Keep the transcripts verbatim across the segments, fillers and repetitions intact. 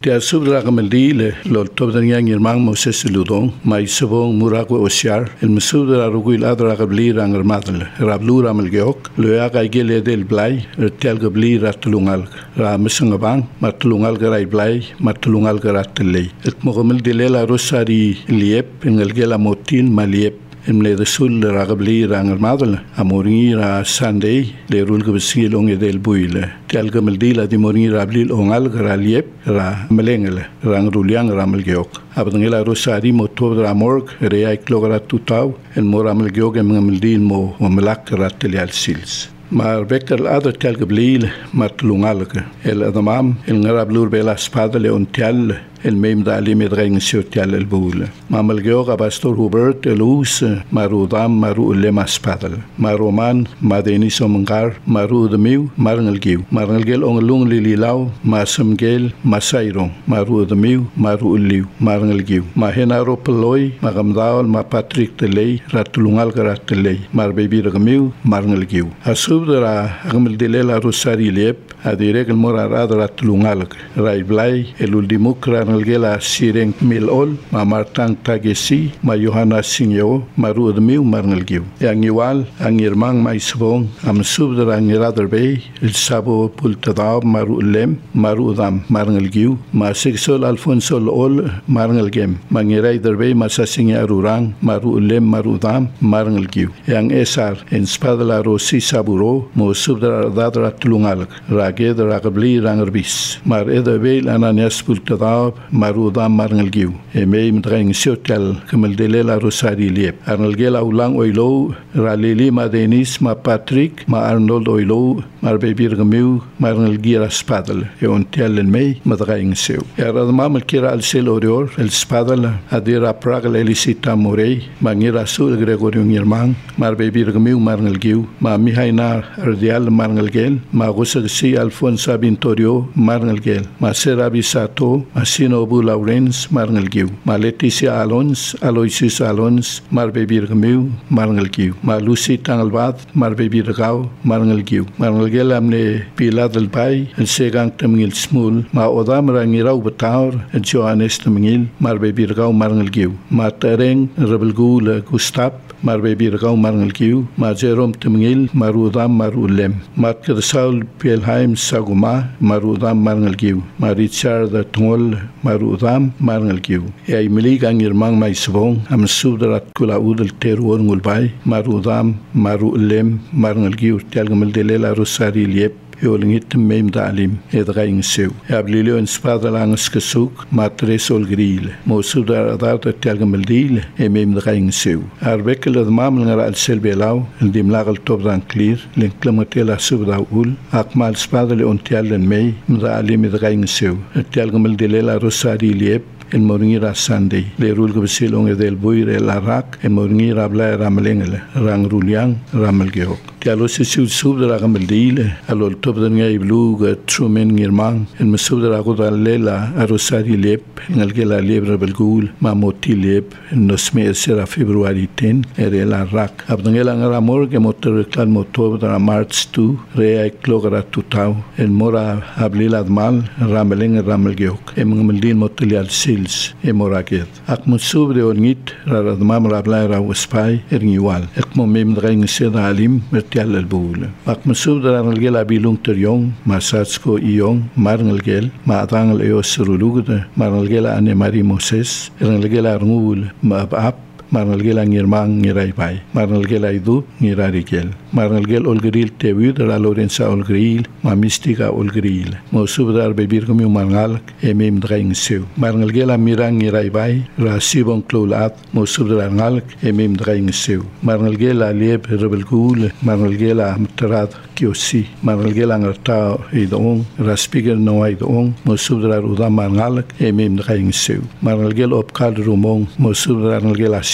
Tia subra kamaldile lol tobdan yang irmang Moses Ludong mai sabong murago osiar el mesudra rugul adra qabli rang armadle rablu ramal geok lo ya ga gele del blai tel qabli ratlungal ra mesangabang matlungal garai blai matlungal garatlei et mogamel dilela rosari liep engel gela motin maliep emle de sul ragabli rang armadle amoringi ra Sunday le rul gabsil onge del buile tel gamel dila di moringi rablil ongal garaliep ra melengele rang ruliang ramal geok abdangela rosari motor ramorg rea klogara tutau en moramal geok emel dil mo malak ratelial sils maar bekel ader tel gablil matlungalke el adamam el ngarablur bela spada le ontel el mem da ali medreng sotial el bule mamal geoga pastor Hubert elus marudam maru le maspadal maroman madeni somangar maru de miu marngel giu marngel gel on lung lili law masum gel masairo maru de miu maru liu marngel giu ma henaro peloy magamdaol ma Patrick de lei ratulungal garat lei mar bebi de miu marngel giu asubra agmel de la rosari lep adirek el morarad ratulungal rai blai el uldimukra Gela sireng milol ma martang tagesi ma Johanna Sinyo maru demiu marngel giu yang iwal ang irmang ma isbong am subdra ang iraderbe el sabo pultadab maru lem maru dam marngel giu ma sexual Alfonso ol marngel gem mangirai derbe ma sasingi arurang maru lem maru dam marngel giu yang esar en spadla rosi saburo mo subdra dadra tulungal raged ragabli rangerbis mar edebe ananias pultadab marudam marngel giu e mei mdreng sotel kemel delela rosari liep arnel gela ulang oilo ralili ma Denis ma Patrick ma Arnold oilo mar bebir gemiu marngel gira spadel e ontel en mei mdreng seu erad mamel kira al sel orior el spadel adira pragal elisita morei mangira sul Gregorio Nirmang mar bebir gemiu marngel giu ma Mihaina ardial marngel gel ma gosagsi Alfonso Bintorio marngel gel ma Serabi Sato ma Sinobu Lawrence marngel giu ma Leticia Alons Aloysius Alons mar bebir gemiu marngel giu ma Lucy Tangalbat mar bebir gau marngel giu marngel gel amne Pilar del Bay el segang temngil smul ma odam rangirau betaur el Johannes temngil mar bebir gau marngel giu ma Tereng rebelgul Gustav mar bebir gau marngel giu ma Jerome temngil marudam marulem ma Saul Pelheim Saguma marudam marngel giu ma Richard Tongol marudam marngel giu e ay milig ang irmang may sabong am subdarat kula udel teruor ngulbay marudam marulem marngel giu tialgamel delela rosari liep Jolingit mem dalim edreing seu ablilio en spadalang skesuk matres olgril mo sudar data telgamaldil e mem dreing seu arbekel de mamel ngar al selbelau el dimlagal tobdan clear len klamatela subda ul akmal spadale on tialen mei mdalim edreing seu telgamaldilela rosari liep en moringira Sunday le rul gbesilong del buire la rak en moringira bla ramelengele rang ruliang ramelgeok tialo se subdra gamaldile alol tobdan ngai blug trumen ngirmang en mesubdra godalela arosari lep en algela lebre belgul mamoti lep nosme sera februari ten ere la rak abdangela ngara morge motor klan motor da march two re klogara tutau en mora ablila mal rameleng ramelgeok en ngmaldin motelial sils e moraget ak musubre onit radmam rabla ra waspai erniwal ek momem dreng seda alim tial el bule ak mesudra ngel abilung terjong masatsko iong marngel gel ma atangel eosrulugude marngel gel ane mari Moses ngel gel arngul ma ap marngel gel ngirmang ngirai bai marngel gel aidu ngirari gel marngel gel olgril tewid ra Lorenza olgril ma mistika olgril mo subdar bebir komi marngal emem dreng seu marngel gel mirang ngirai bai ra sibon klolat mo subdar ngal emem dreng seu marngel gel alieb rebelgul marngel gel amtrad kiosi marngel gel angarta idong ra spiger no idong mo subdar uda marngal emem dreng seu marngel gel opkal rumong mo subdar ngel gel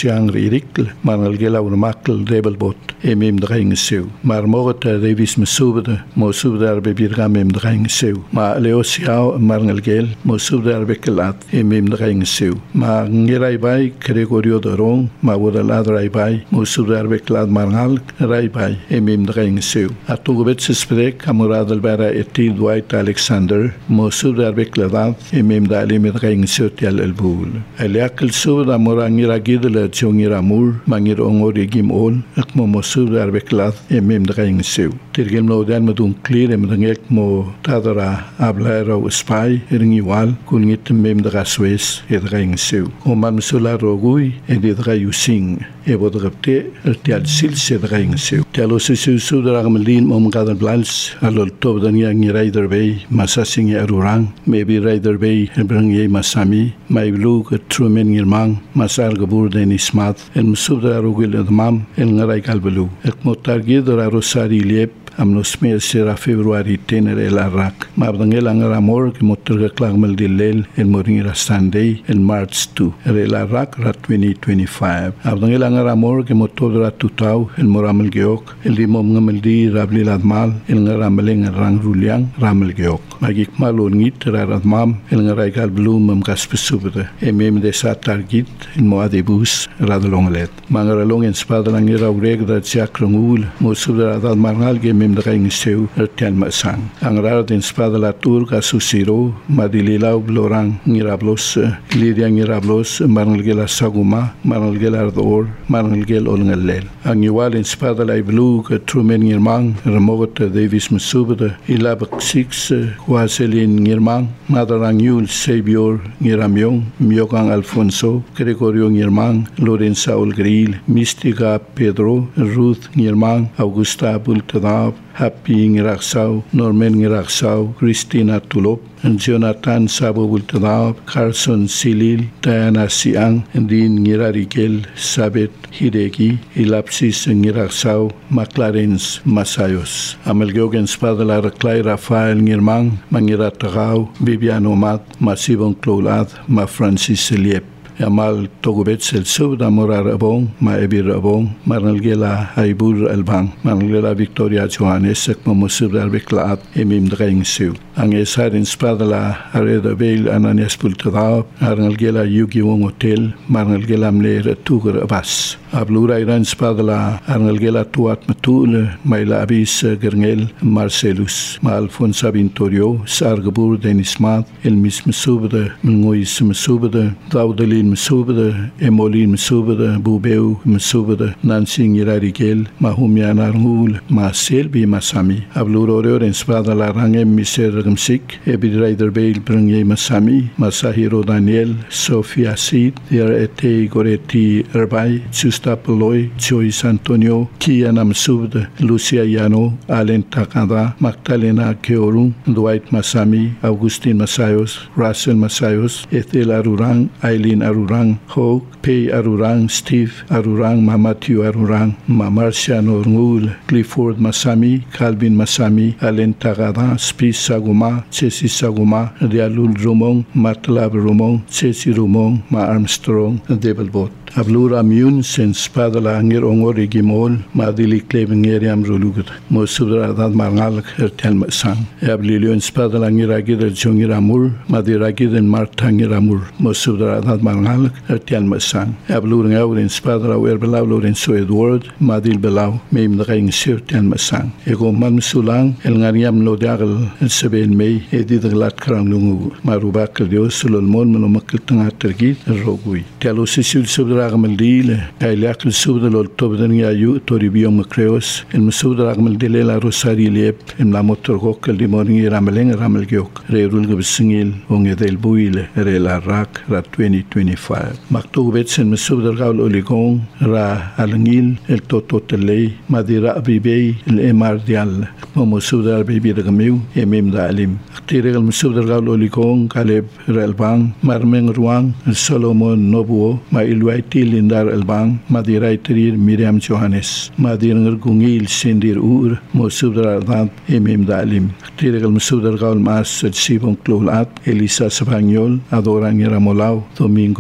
siang ririkl marnal gela urmakl rebelbot emem draing seu mar mogot Davis mesubde mo subdar be birgam em draing seu ma leosia marnal gel mo subdar be kelat emem draing seu ma ngerai bai Gregorio Doron ma wodalad rai bai mo subdar be kelat marnal rai bai emem draing seu atugobet se sprek amurad albera etil Dwight Alexander mo subdar be kelat emem dalim draing seu tial elbul eliakl subda morangira gidle chongira mur mangir ongori gim ol akmo mo subdar be kelat emem draing seu Tirgem no dan madung clear em dangek mo tadara ablaira o spy ering igual kun ngit mem da Suez e draing seu o man solar rogui e de drayu sing e bodrepte te al sil se draing seu telo se su su dramelin mom gadan blans alol tob dan yang rider bay masasing e arurang maybe rider bay brang ye masami mai blue ke trumen ngirmang masar gabur den ismat en musudra rogil mam en ngarai kalbelu ek motar gidra rosari lep amnos mes sera februari tener el arrak mabdangel angara mor que motor que klagmel dilel el moringira sunday el march two el arrak rat twenty twenty-five abdangel angara mor que motor rat tutau el moramel geok el dimom ngamel di rabli ladmal el ngaramel rang ruliang ramel geok magik malon ngit rat mam el ngarai gal blum mam gaspesubde emem de satargit el moadebus radlonglet mangaralong en spadrangira ureg da chakrongul mosubra dal marnal ge mem draing seu ertel masang angra den spadala turca susiro madililau blorang ngirablos lidia ngirablos marnalgela saguma marnalgela ardor marnalgel olngalel angiwal in spadala blue ke trumen ngirmang remogot Davis mesubde ilab six kwaselin ngirmang madarang yul savior ngiramyong miokang Alfonso Gregorio ngirmang Lorenza Olgril Mistika Pedro Ruth ngirmang Augusta Bultadab Happy ngiraksau Norman ngiraksau Christina Tulop Jonathan Sabo Bultadab Carson Silil Diana Siang Din ngirarigel Sabet Hideki Ilapsis ngiraksau McLarens Masayos Amelgiogen Spadala Raklay Rafael ngirmang Mangiratagau Bibiano Mat Masibong Clolad Ma Francis Liep Yamal togobet sel sub da morar abong ma ebir abong marnalgela haibur albang marnalgela Victoria Johannes ek mamusub dar beklat emim draing seu ang esarin spadala areda veil ananias pultada marnalgela yugi wong hotel marnalgela mler tugur abas ablura iran spadala arnalgela tuat matul maila abis gerngel Marcelus ma Alfonso Vintorio sargabur denismat el mism subde ngois subde daudeli mesubde emolin mesubde bubeu mesubde nansing irarigel mahumian arngul ma selbi masami abluroror en spada la range miser gamsik ebidraider beil brunge masami masahiro Daniel Sofia Sid der ete goreti erbai chustapoloi Joyce Antonio Kiana mesubde Lucia Yano Alen Takada Magdalena Keorun Dwight Masami Augustin Masayos Russell Masayos Ethel Arurang Aileen Arurang Hog Pei Arurang Steve Arurang Ma Matthew Arurang Ma Marciano Ngul Clifford Masami Calvin Masami Alen Tagada Spice Saguma Chesi Saguma Dialul Rumong Matlab Rumong Chesi Rumong Ma Armstrong Develbot Ablura Mun sen spadala anger ongori gimol madili kleving eriam rulugut mosudra dad marnal hertel masang ablilion spadala anger agir jongira mur madira giden martangira mur mosudra dad marnal hertel masang ablura ngaurin spadala werbelau Lorenzo Edward madil belau meim draing hertel masang ego man sulang el ngariam no dagal el seben mei edid glat krang lungu marubak dios sulmon no makitanga tergit rogui telo sisul subdra Ragamaldile, Kailak, Subda Lotobania, you, Toribio Macreos, and Musudra Ragamaldile, Rosari Lep, and La Motorgok, the morning Rameling, Ramelgiok, Rerul Singil, Onge del Buile, Rela Rak, Ra twenty twenty-five. Maktubets and Musudra Gaul Oligong, Ra Alangil, El Toto Tele, Madira Abibey, El Emar Dial, Momosudra Baby Ragamiu, Emim Dalim. Tirel Musudra Gaul Oligong, Caleb Relbang, Marmeng Ruang, Solomon Nobuo, Ma Ilwaiti Lindar Elbang, Madirai Trir Miriam Johannes, Madir Gungil Sindir Ur, Mosudra Dad, Emim Dalim. Tirel Musudra Gaul Mas, Sibon Clolat, Elisa Savanyol, Adorang Ramolau, Domingo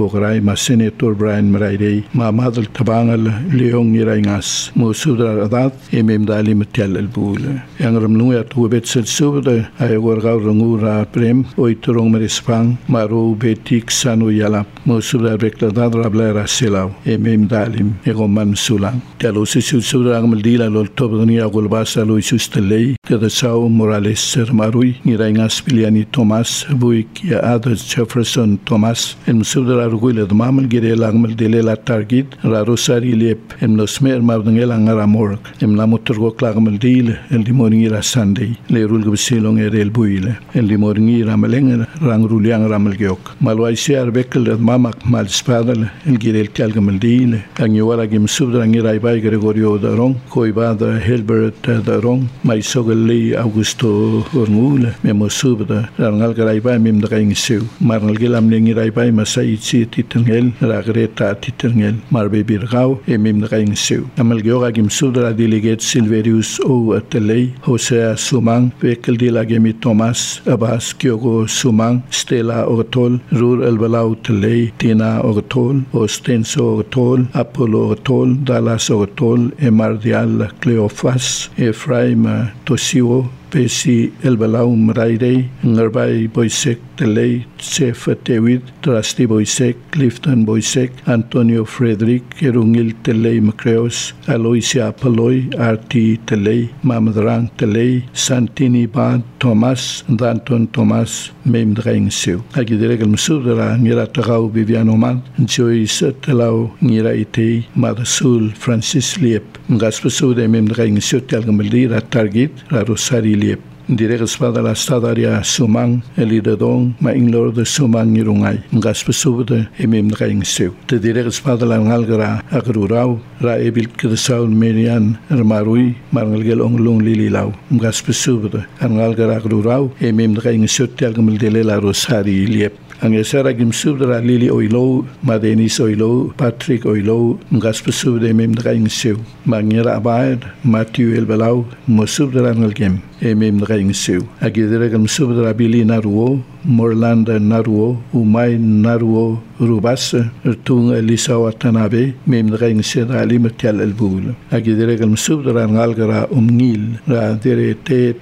Pograi ma Senator Brian Maraidei ma Madal Tabangal Leong Niraingas mo Sudra Adat e mem dali metial el bule yang ramnu at ubet sel subda ay wargaw rangura prem oiturong merispang maru betik sanu yalap mo Sudra bekla dad rablera selaw e mem dalim e goman sulang talo se Sudra amal dila lol tobni agul basa lo isustelei kada sao Morales ser marui Niraingas Piliani Thomas buik ya Ada Jefferson Thomas en Sudra arguile mamal gire langmal dele la target ra rosari lep en nosmer mabdangel angaramor em lamoturgo klagmal dile el dimoringira Sunday le rulgo silong erel buile el dimoringira maleng rangruliang ramal geok malwai siar bekel mamak mal spadal el girel kalgamal dile angiwala gim Sudra ngira bai Gregorio darong koibada Helbert darong mai sogeli Augusto ormule memo subda rangal garai bai mem da kaing seu marnal gelam ngira bai masai chi titengel ragreta titengel marbe birgau e mem da kaing seu amal geoga gim Sudra delegate Silverius o Atelei José Sumang vekel dilagemi Thomas Abbas Kyogo Sumang Stella Ogtol Rur El Balau Telei Tina Ogtol Ostenso Ogtol Apollo Ogtol Dallas Ogtol Emardial Cleofas Efraim Tosio Pesi El Balau Mraidei Ngarbai Boisek Telei Chef Tewid Trusty Boisek Clifton Boisek Antonio Frederick Erungil Telei Macreos Aloysia Paloi R T Telei Mamadrang Telei Santini Bad Thomas Danton Thomas Mem Draing Seu Agideregal Musudra Ngira Tagau Viviano Man Joyce Telau Ngira Itei Madasul Francis Liep Ngaspesude Mem Draing Seu Telgamaldira Target La Rosari Liep Direct espada la stadaria Sumang elidadong mainglor de Sumang nirungai ngaspesude emem draing seu te direct espada la ngalgra agrurau ra ebil kresau merian ermarui marngelgel onglung lililau ngaspesude ngalgra agrurau emem draing seu telgamel de la Rosari liep ang esara gim Sudra Lili Oilo Madenis Oilo Patrick Oilo ngaspesude emem draing seu mangira abaid Matthew El Balau mo Sudra ngalgem emem draing seu agideregam Sudra Bili Naruo Morlanda Naruo Umay Naruo Rubas Ertung Elisa Watanabe mem draing seu ali metial el bul agideregam Sudra ngalgra umngil ra dere tet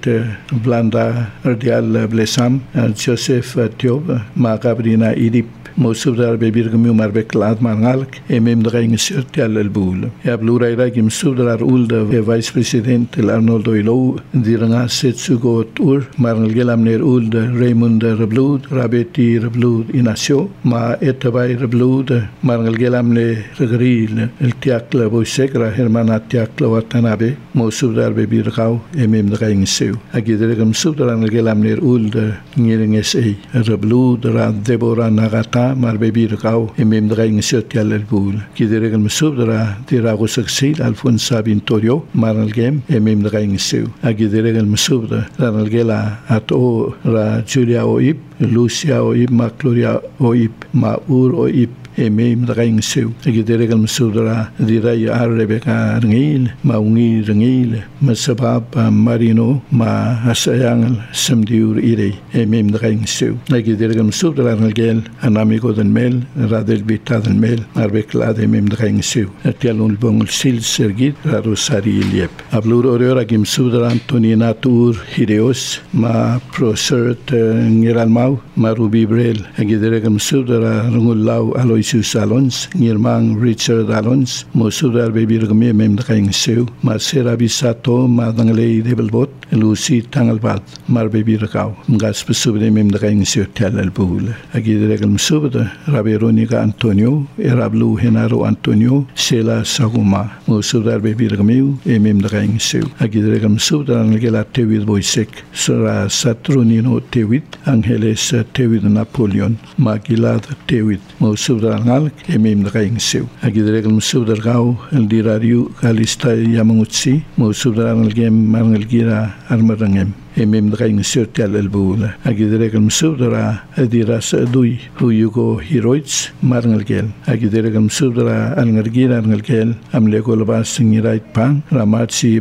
blanda erdial blesam Joseph Tiob ma Gabrina Idip Mosudar bebirgemu marbeklad mangalk emem draing sertial el bul ya bluraira gim Sudar ulda vice president el Arnold Oilo diranga setsugo tur marngelam ner ulda Raymond Reblud Rabeti Reblud Inacio ma etbay Reblud marngelam le regril el tiakla boisegra hermana tiakla watanabe Mosudar bebirgau emem draing seu agidregam Sudar ngelam ner ulda ngirenges e Reblud ra Deborah Nagata mar bebir kau emem draing sertial el bul kideregal Sudra tirago succeed Alfonso Vintorio maralgem emem draing seu agideregal Sudra ranalgela ato ra Julia Oip Lucia Oip ma Gloria Oip ma Ur Oip emem draing seu agideregal Sudra diray ar Rebecca ngil ma ungi ngil masabab Marino ma asayang samdiur ire emem draing seu agideregal Sudra ranalgel anami den mel radel bitaden mel arbeklad emem draing seu atialun bongol sil sergit ra Rosari liep ablur orora gim Sudra Antonina Tur Hideos ma prosert ngiralmau ma Ruby Brel agideregam Sudra rungullau Aloysius Alons ngirmang Richard Alons mo Sudra bebirgam emem draing seu ma Sera Bisato ma danglei debelbot Lucy Tangalbat mar bebirgau ngas pesubde emem draing seu tial bul agideregam Sudra Raberonica Antonio Erablu Henaro Antonio Sela Saguma mo Sudar bebirgamiu emem draing seu agidregam Sudra ngela Tewid Boisek Sura Saturnino Tewid Angeles Tewid Napoleon Magilad Tewid mo Sudra ngal emem draing seu agidregam Sudar gau el dirariu Kalista Yamangutsi mo Sudra ngem mangelgira armarangem emem draing sertial el bul agidregam Sudra adiras dui huyugo heroids marngelgel agidregam Sudra alngergira ngelgel amlegol bas singirait pang ramatsi bab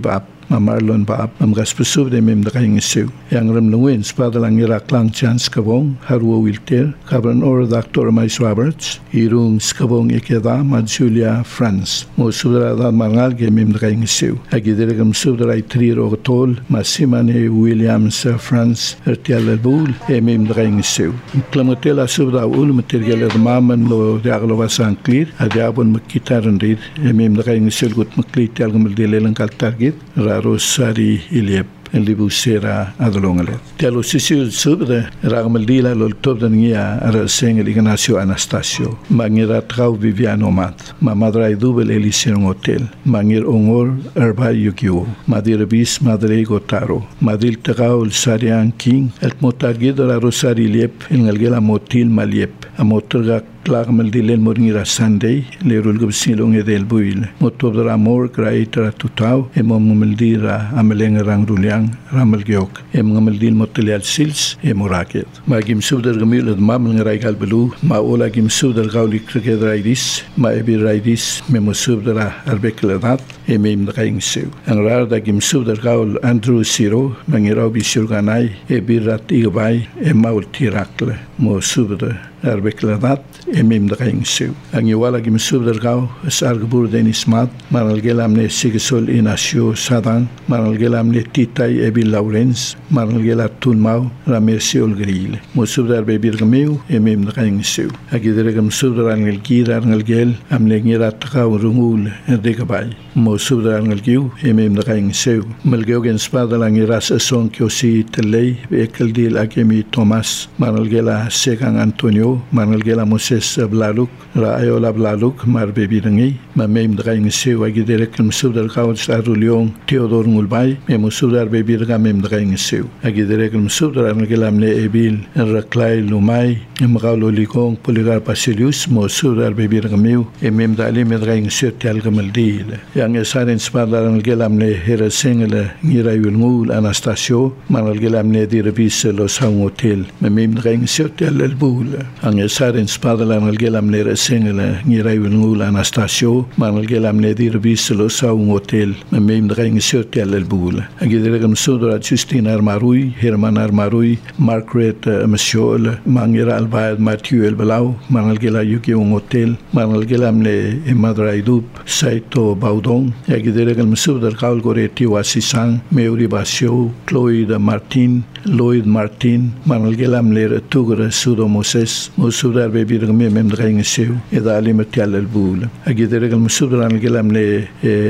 ma Marlon Baab, mam gaspesub de mem dakaing sew. Yang ram lungwin spada lang irak lang chance kabong, harwa wilter, kabran or Doctor Mais Roberts, irung skabong ikeda ma Julia France. Mo subdara da mangal ge mem dakaing sew. Agidere gam subdara tri ro tol, ma Simane Williams France, ertial bul, e mem dakaing sew. Klamotela subda ul material maman lo diaglo wasan clear, adiabon makitaran rid, e mem dakaing sew gut maklit algam dilelang kal target, raro sari iliep. اللي بوسيرا أدلونغله. تلو سيسيو سوبر رغم ديلا للتوب دنيا رسين الإغناسيو أناستاسيو. مانيرا تراو فيفيانو مات. ما مدراي دوبل إليسيرون هوتيل. مانير أونغور أربا يوكيو. مادير بيس مادري غوتارو. ماديل تراو الساريان كين. الموتاجيد راروساري ليب. إنغالجيلا موتيل ماليب. أموترغا Klagmel di len moringira Sunday le rulgub silong edel buil motobra mor kraitra tutau e momeldira ameleng rang ruliang ramel geok e momeldil motelial sils e moraket ma gim subder gemil ad mamel ngraigal belu ma ola gim subder gauli krigedrais ma ebi raidis me mosubdera arbekladat e mem draing seu ang rar da gim subder gaul Andrew Siro mangirau bisurganai e birat igbai e maul tirakle mo subder arbekladat e mem dakaing sew. Ang iwala gim subder gau sargbur denis mat manal gelam ne sigisol inasio sadang manal gelam ne titay ebi Lawrence manal gela tunmau ramersiol gril. Mo subder be birgmeu e mem dakaing sew. Agidere gam subder angel gira angel gel am le ngira takau rungul degabay. Mo subder angel giu e mem dakaing sew. Melgeu gen spada lang iras son kyosi telei ekel dil akemi Thomas manal gela sekang Antonio manal gela Moses blaluk raayola blaluk mar bebi dangi ma mem draing sew agidere kem subder kaul saruliong Theodor Ngulbay mem subder bebi draga mem draing sew agidere kem subder angelam ne ebil raklay lumay em gaulo likong poligar Basilius mo subder bebi draga meu e mem dali me draing sew tel gamaldil yang esaren spadar angelam ne herasengle ngirayul ngul Anastasio manal gelam ne dirvis lo sang hotel mem draing sew tel elbul ang esaren spadar angelam ne resengele ngirayul ngul Anastasio manal gelam ne dirvis lo sang hotel mem draing sew tel elbul agidere gam subder Justin Armarui Herman Armarui Margaret Monsieur mangira albayad Mathieu Elbelau manal gela yuki un hotel manal gelam ne Madraidub Saito Baudon agidere gam subder kaul gore tiwasisang Meuri Basio Chloe Martin Lloyd Martin manal gelam le tugre sudo Moses musudar be bir me mem draing sew eda alimatial elbul agidere gam subder an gelam le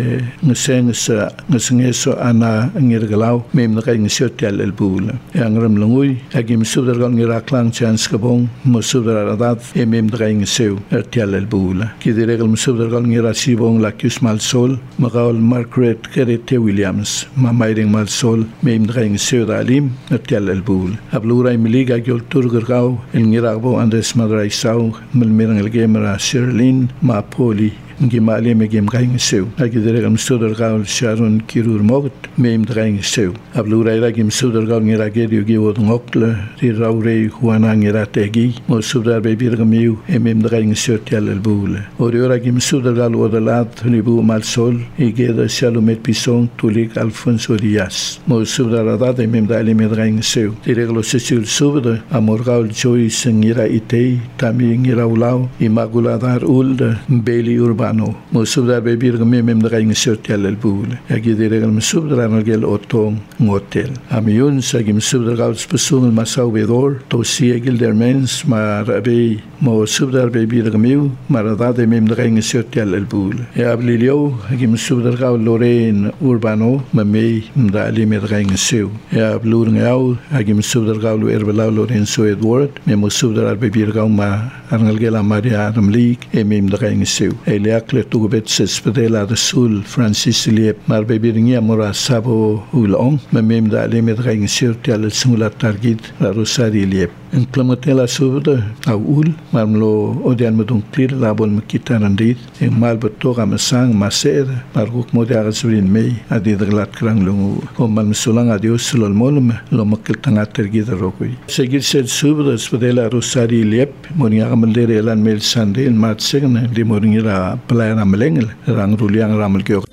ngeseng sa ngesengeso ana ngirglaw mem draing sew tel elbul angram lungui agim subder gal ngiraklang chance kabong musudar adat e mem draing sew tel elbul gidere gam subder gal ngirasibong lakus mal sol magaul Margaret Kerete Williams mamayring mal sol mem draing sew dalim tel elbul ablura imliga gol turgurgau el ngiragbo Andres Madraisau melmirang el gemera Sherlin ma poli ngimali me gem gaing sew agidere gam subder gal Sharon Kirur mogt mem draing sew ablura ira gem subder gal ngira gedio giwod ngokle ri raure Juana ngira tegi mo subder be birgamiu e mem draing sew tel elbul oriora gem subder gal odalat libu mal sol igeda Shalomet Pison tulik Alfonso Diaz mo subder adat e mem dali me draing sew direglo sesul subder amorgal joy sengira itei tami ngira ulau imaguladar uld beli urbano mo subder be birgami mem draing sew tel elbul agidere gal subder anagel otong ngotel amiun sagim subder gal spesung masaw bedor to siegel der mens mar be mo subder be birgamiu maradad mem draing sew tel elbul e ablilio agim subder gal Lorraine Urbano mame mdali me draing sew e ablur ngau agim subder gal erbelau Lorenzo Edward mem subder be birgau ma angalgela Maria Ramlik e mem draing sew eliakle tugubet sespedela de sul Francis Liep mar be birngia mora sabo ulong mem dali me draing sew tel singula targit la Rosari Liep en klamotela subde au ul marmlo odian medun clear labol mkitanandit en mal betoga masang maser marguk modia gasbrin mei adi daglat krang lungu o man sulang adios sulol molum lo makil tanga tergid rokui seguir sel subde spedela Rosari Liep monia gamaldere elan mel sande en mat segna di moringira playa melengel rang ruliang ramal kyo